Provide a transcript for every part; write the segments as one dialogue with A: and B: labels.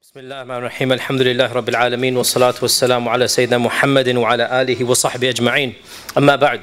A: بسم الله الرحمن الرحيم الحمد لله رب العالمين والصلاة والسلام على سيدنا محمد وعلى آله وصحبه أجمعين أما بعد.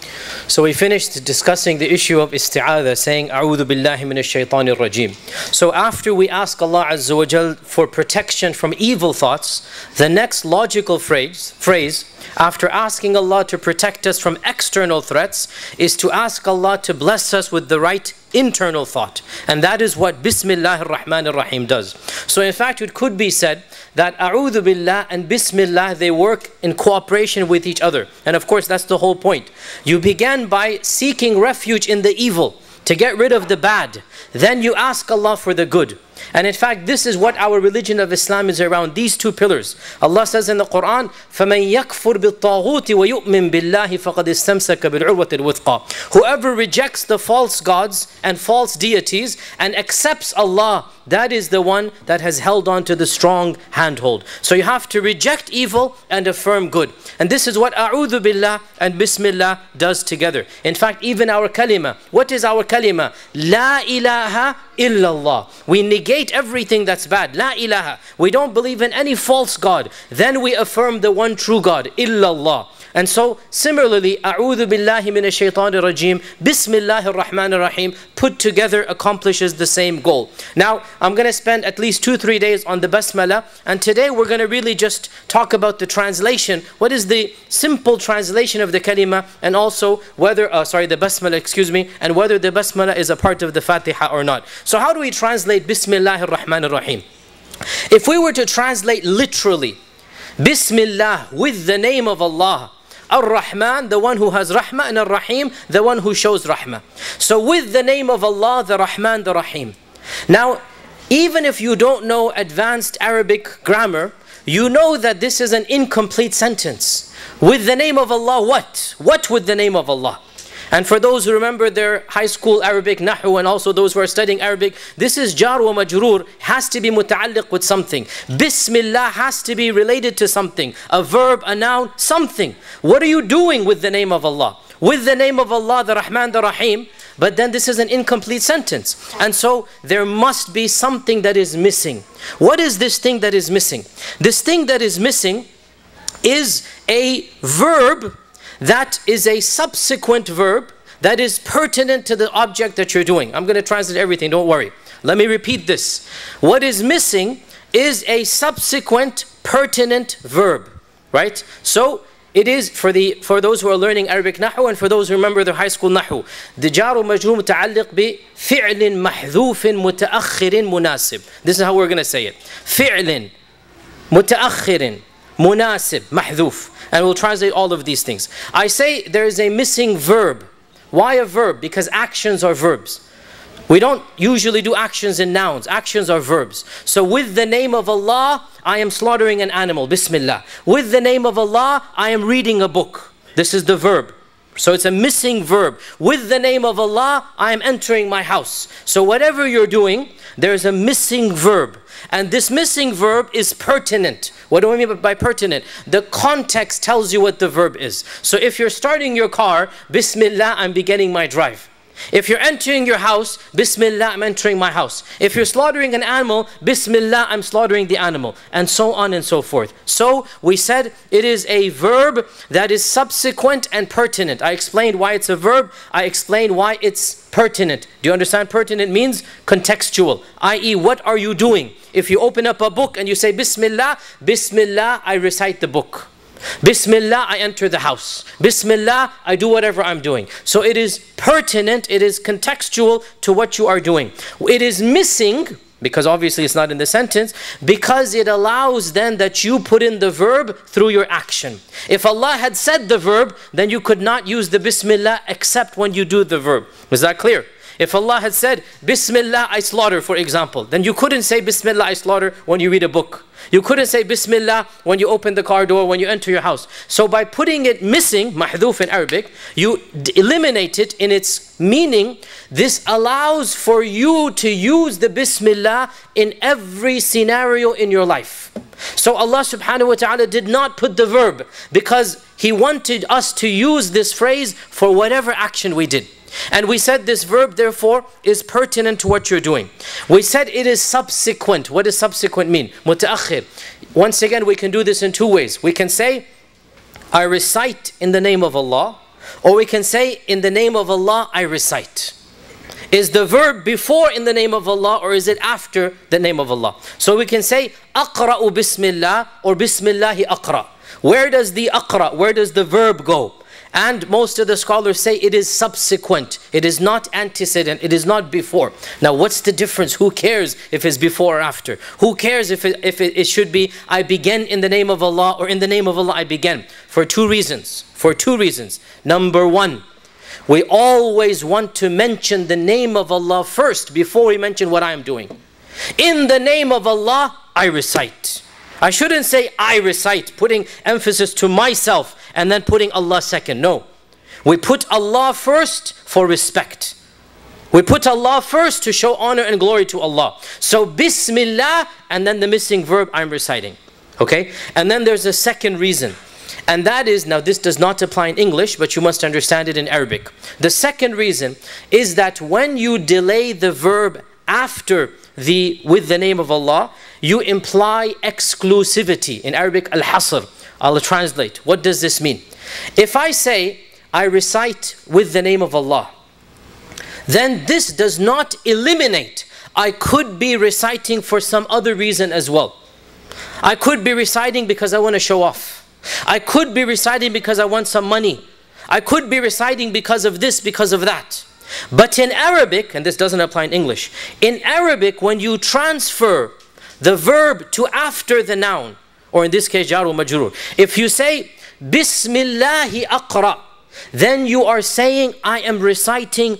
A: So we finished discussing the issue of isti'adha, saying أعوذ بالله من الشيطان الرجيم. So after we ask Allah Azza wa Jal for protection from evil thoughts, the next logical phrase after asking Allah to protect us from external threats is to ask Allah to bless us with the right internal thought. And that is what Bismillah ar-Rahman ar-Rahim does. So in fact it could be said that A'udhu Billah and Bismillah, they work in cooperation with each other. And of course that's the whole point. You began by seeking refuge in the evil to get rid of the bad. Then you ask Allah for the good. And in fact, this is what our religion of Islam is around, these two pillars. Allah says in the Quran, فَمَنْ يَكْفُرْ بِالطَّاغُوتِ وَيُؤْمِنْ بِاللَّهِ فَقَدْ اسْتَمْسَكَ بِالْعُرْوَةِ الْوُثْقَى. Whoever rejects the false gods and false deities and accepts Allah, that is the one that has held on to the strong handhold. So you have to reject evil and affirm good. And this is what A'udhu Billah and Bismillah does together. In fact, even our kalima. What is our kalima? La ilaha illallah. We negate everything that's bad. La ilaha. We don't believe in any false God. Then we affirm the one true God. Illallah. And so similarly, A'udhu Billahi Minash Shaitanir Rajim, Bismillahir Rahmanir Rahim, put together accomplishes the same goal. Now, I'm going to spend at least 2-3 days on the Basmala, and today we're going to really just talk about the translation. What is the simple translation of the kalima, and also whether, the Basmala, and whether the Basmala is a part of the Fatiha or not. So how do we translate Bismillahir Rahmanir Rahim? If we were to translate literally, Bismillah, with the name of Allah, Ar-Rahman, the one who has Rahmah, and Ar-Rahim, the one who shows Rahmah. So with the name of Allah, the Rahman, the Rahim. Now, even if you don't know advanced Arabic grammar, you know that this is an incomplete sentence. With the name of Allah, what? What with the name of Allah? And for those who remember their high school Arabic Nahu, and also those who are studying Arabic, this is jar wa majroor, has to be muta'alliq with something. Bismillah has to be related to something. A verb, a noun, something. What are you doing with the name of Allah? With the name of Allah, the Rahman, the Rahim. But then this is an incomplete sentence. And so there must be something that is missing. What is this thing that is missing? This thing that is missing is a verb that is a subsequent verb that is pertinent to the object that you're doing. I'm going to translate everything, don't worry. Let me repeat this. What is missing is a subsequent pertinent verb, right? So it is for those who are learning Arabic Nahu, and for those who remember their high school Nahu. The jar majroor muta'alliq bi fi'lin mahdhufin mutaakhirin munasib. This is how we're going to say it. Fi'lin mutaakhirin munasib mahdhuf. And we'll translate all of these things. I say there is a missing verb. Why a verb? Because actions are verbs. We don't usually do actions in nouns. Actions are verbs. So with the name of Allah, I am slaughtering an animal. Bismillah. With the name of Allah, I am reading a book. This is the verb. So it's a missing verb. With the name of Allah, I am entering my house. So whatever you're doing, there is a missing verb. And this missing verb is pertinent. What do I mean by pertinent? The context tells you what the verb is. So if you're starting your car, Bismillah, I'm beginning my drive. If you're entering your house, Bismillah, I'm entering my house. If you're slaughtering an animal, Bismillah, I'm slaughtering the animal. And so on and so forth. So we said it is a verb that is subsequent and pertinent. I explained why it's a verb. I explained why it's pertinent. Do you understand? Pertinent means contextual. I.e., what are you doing? If you open up a book and you say Bismillah, Bismillah, I recite the book. Bismillah, I enter the house. Bismillah, I do whatever I'm doing. So it is pertinent, it is contextual to what you are doing. It is missing, because obviously it's not in the sentence, because it allows then that you put in the verb through your action. If Allah had said the verb, then you could not use the Bismillah except when you do the verb. Was that clear? If Allah had said, Bismillah, I slaughter, for example, then you couldn't say Bismillah, I slaughter when you read a book. You couldn't say Bismillah when you open the car door, when you enter your house. So by putting it missing, mahdhuf in Arabic, you eliminate it in its meaning. This allows for you to use the Bismillah in every scenario in your life. So Allah subhanahu wa ta'ala did not put the verb because He wanted us to use this phrase for whatever action we did. And we said this verb therefore is pertinent to what you're doing. We said it is subsequent. What does subsequent mean? Mutaakhir. Once again, we can do this in two ways. We can say, I recite in the name of Allah, or we can say, in the name of Allah, I recite. Is the verb before in the name of Allah, or is it after the name of Allah? So we can say, Aqra'u bismillah, or Bismillahi aqra. Where does the aqra, where does the verb go? And most of the scholars say it is subsequent. It is not antecedent. It is not before. Now what's the difference? Who cares if it's before or after? Who cares if it should be, I begin in the name of Allah, or in the name of Allah I begin? For two reasons. For two reasons. Number one, we always want to mention the name of Allah first before we mention what I am doing. In the name of Allah, I recite. I shouldn't say I recite, putting emphasis to myself and then putting Allah second. No. We put Allah first for respect. We put Allah first to show honor and glory to Allah. So Bismillah, and then the missing verb I'm reciting. Okay? And then there's a second reason. And that is, now this does not apply in English, but you must understand it in Arabic. The second reason is that when you delay the verb after with the name of Allah, you imply exclusivity. In Arabic, al-hasr. I'll translate. What does this mean? If I say, I recite with the name of Allah, then this does not eliminate. I could be reciting for some other reason as well. I could be reciting because I want to show off. I could be reciting because I want some money. I could be reciting because of this, because of that. But in Arabic, and this doesn't apply in English, in Arabic, when you transfer the verb to after the noun, or in this case, jar wa majroor, if you say, Bismillahi aqra, then you are saying, I am reciting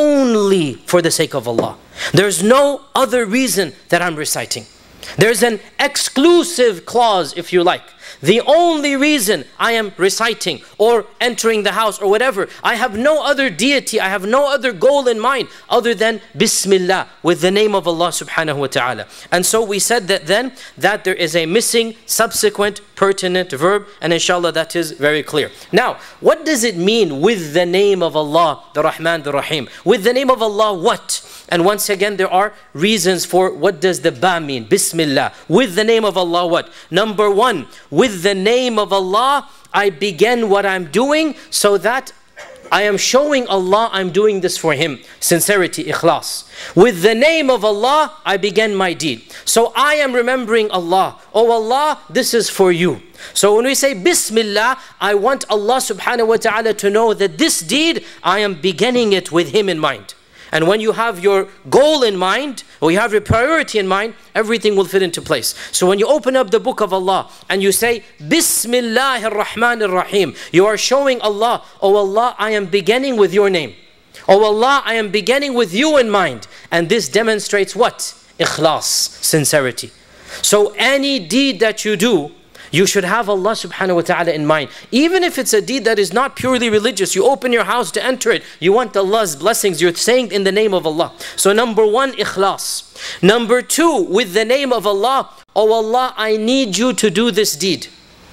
A: only for the sake of Allah. There's no other reason that I'm reciting. There's an exclusive clause, if you like. The only reason I am reciting or entering the house or whatever, I have no other deity, I have no other goal in mind other than Bismillah, with the name of Allah subhanahu wa ta'ala. And so we said that then, that there is a missing subsequent pertinent verb, and inshallah that is very clear. Now, what does it mean with the name of Allah, the Rahman, the Rahim? With the name of Allah, what? And once again, there are reasons for what does the ba mean? Bismillah. With the name of Allah, what? Number one, with the name of Allah, I begin what I'm doing so that I am showing Allah I'm doing this for Him. Sincerity, ikhlas. With the name of Allah, I begin my deed. So I am remembering Allah. Oh Allah, this is for you. So when we say Bismillah, I want Allah subhanahu wa ta'ala to know that this deed, I am beginning it with Him in mind. And when you have your goal in mind, or you have your priority in mind, everything will fit into place. So when you open up the book of Allah and you say, Bismillahir Rahmanir Rahim, you are showing Allah, oh Allah, I am beginning with your name. Oh Allah, I am beginning with you in mind. And this demonstrates what? Ikhlas, sincerity. So any deed that you do, you should have Allah subhanahu wa ta'ala in mind. Even if it's a deed that is not purely religious, you open your house to enter it, you want Allah's blessings, you're saying in the name of Allah. So number one, ikhlas. Number two, with the name of Allah, oh Allah, I need you to do this deed.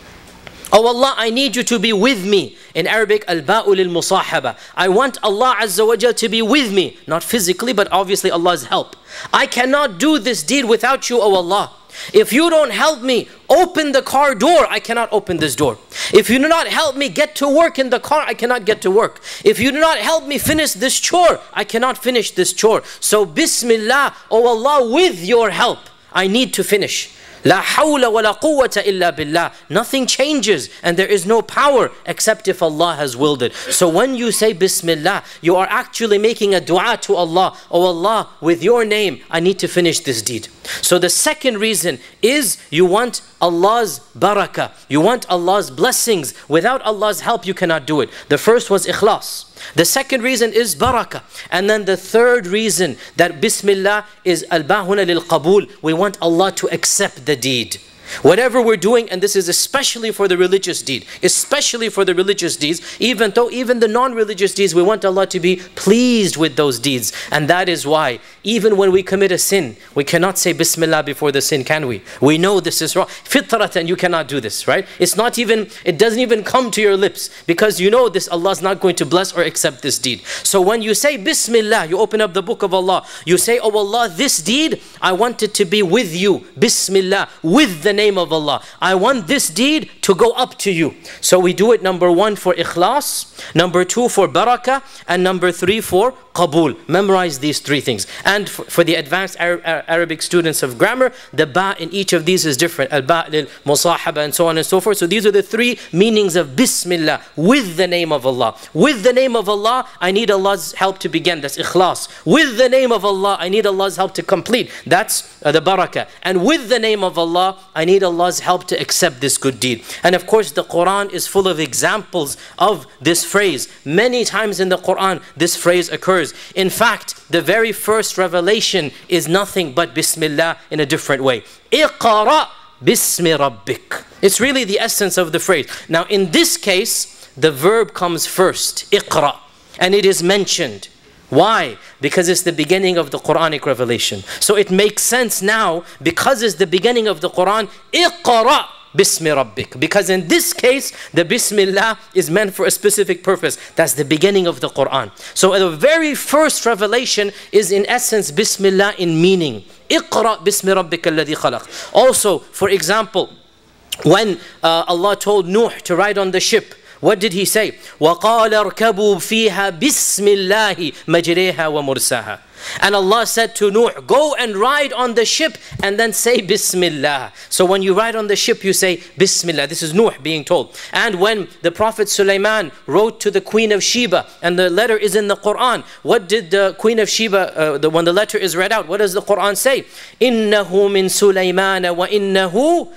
A: Oh Allah, I need you to be with me. In Arabic, al-ba'u lil-musahaba. I want Allah Azza wa Jal to be with me. Not physically, but obviously Allah's help. I cannot do this deed without you, oh Allah. If you don't help me open the car door, I cannot open this door. If you do not help me get to work in the car, I cannot get to work. If you do not help me finish this chore, I cannot finish this chore. So Bismillah, oh Allah, with your help, I need to finish. La hawla wa la quwwata illa billah. Nothing changes and there is no power except if Allah has willed it. So when you say Bismillah, you are actually making a dua to Allah. Oh Allah, with your name, I need to finish this deed. So the second reason is you want Allah's barakah. You want Allah's blessings. Without Allah's help, you cannot do it. The first was ikhlas. The second reason is barakah. And then the third reason that Bismillah is al-bahuna lil-qabul. We want Allah to accept the deed. Whatever we're doing, and this is especially for the religious deed, especially for the religious deeds, even though even the non-religious deeds, we want Allah to be pleased with those deeds. And that is why, even when we commit a sin, we cannot say Bismillah before the sin, can we? We know this is wrong. Fitratan, you cannot do this, right? It doesn't even come to your lips, because you know this, Allah is not going to bless or accept this deed. So when you say Bismillah, you open up the book of Allah, you say, oh Allah, this deed, I want it to be with you. Bismillah, with the name of Allah. I want this deed to go up to you. So we do it, number 1 for ikhlas, number 2 for barakah, and number 3 for qabul. Memorize these 3 things. And for the advanced Arabic students of grammar, the ba in each of these is different. Al-ba lil musahaba and so on and so forth. So these are the 3 meanings of Bismillah, with the name of Allah. With the name of Allah, I need Allah's help to begin. That's ikhlas. With the name of Allah, I need Allah's help to complete. That's the barakah. And with the name of Allah, I need Allah's help to accept this good deed. And of course, the Quran is full of examples of this phrase. Many times in the Quran, this phrase occurs. In fact, the very first revelation is nothing but Bismillah in a different way. Iqra bismi rabbik. It's really the essence of the phrase. Now, in this case, the verb comes first, Iqra, and it is mentioned. Why? Because it's the beginning of the Quranic revelation. So it makes sense now, because it's the beginning of the Quran, Iqra bismi rabbik. Because in this case, the Bismillah is meant for a specific purpose. That's the beginning of the Quran. So the very first revelation is in essence Bismillah in meaning. Iqra bismi rabbika alladhi khalaq. Also, for example, when Allah told Nuh to ride on the ship, what did he say? وَقَالَ ارْكَبُوا فِيهَا بِسْمِ اللَّهِ مَجْرِيهَا وَمُرْسَاهَا. And Allah said to Nuh, go and ride on the ship and then say Bismillah. So when you ride on the ship, you say Bismillah. This is Nuh being told. And when the Prophet Sulaiman wrote to the Queen of Sheba, and the letter is in the Quran, what did the Queen of Sheba, when the letter is read out, what does the Quran say? إِنَّهُ مِن سُلَيْمَانَ وَإِنَّهُ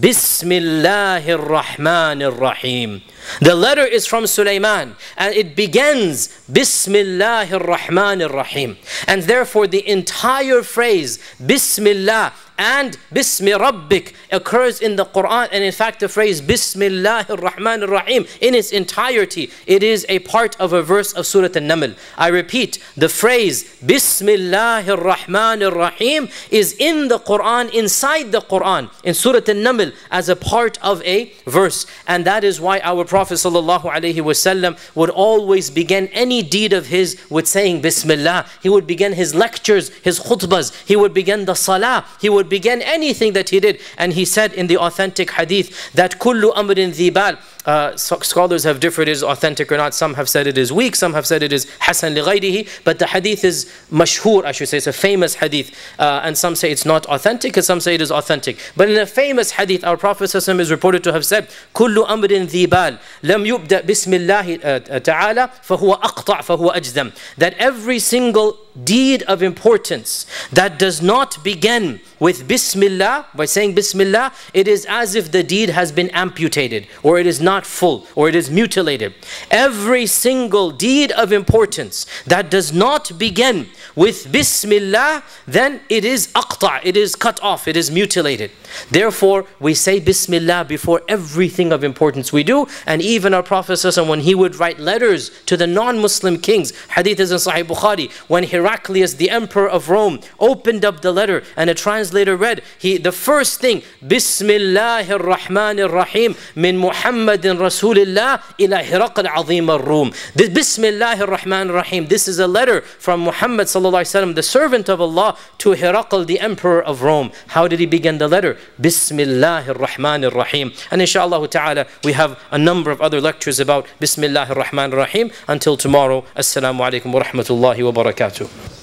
A: Bismillahir Rahmanir Rahim. The letter is from Sulaiman, and it begins Bismillahir Rahmanir Rahim. And therefore the entire phrase Bismillah and Bismi Rabbik occurs in the Quran. And in fact, the phrase Bismillahir Rahmanir Rahim in its entirety, it is a part of a verse of Surah An-Naml. I repeat, the phrase Bismillahir Rahmanir Rahim is in the Quran, inside the Quran, in Surah An-Naml, as a part of a verse. And that is why our Prophet ﷺ would always begin any deed of his with saying Bismillah. He would begin his lectures, his khutbahs, he would begin the salah, he would begin anything that he did. And he said in the authentic hadith that kullu amrin dhibal. Scholars have differed, is authentic or not. Some have said it is weak, some have said it is hasan li ghayrihi, but the hadith is mashhur, I should say. It's a famous hadith, and some say it's not authentic and some say it is authentic. But in a famous hadith, our Prophet ﷺ is reported to have said kullu amrin dhibal lam yubda bismillah ta'ala fahuwa aqta' fahuwa ajdam. That every single deed of importance that does not begin with Bismillah, by saying Bismillah, it is as if the deed has been amputated, or it is not full, or it is mutilated. Every single deed of importance that does not begin with Bismillah, then it is aqta', it is cut off, it is mutilated. Therefore, we say Bismillah before everything of importance we do. And even our Prophet ﷺ, when he would write letters to the non-Muslim kings, hadith is in Sahih Bukhari, when Heraclius, the emperor of Rome, opened up the letter and a translator read, the first thing, Bismillahir Rahmanir Rahim min Muhammadin Rasulillah ila Hiraqal Azim al-Rum. This Bismillahir Rahmanir Rahim, this is a letter from Muhammad ﷺ, the servant of Allah, to Hiraqal, the emperor of Rome. How did he begin the letter? Bismillahir Rahmanir Rahim. And inshallah ta'ala, we have a number of other lectures about Bismillahir Rahmanir Rahim. Until tomorrow, Assalamu alaikum wa rahmatullahi wa barakatuh.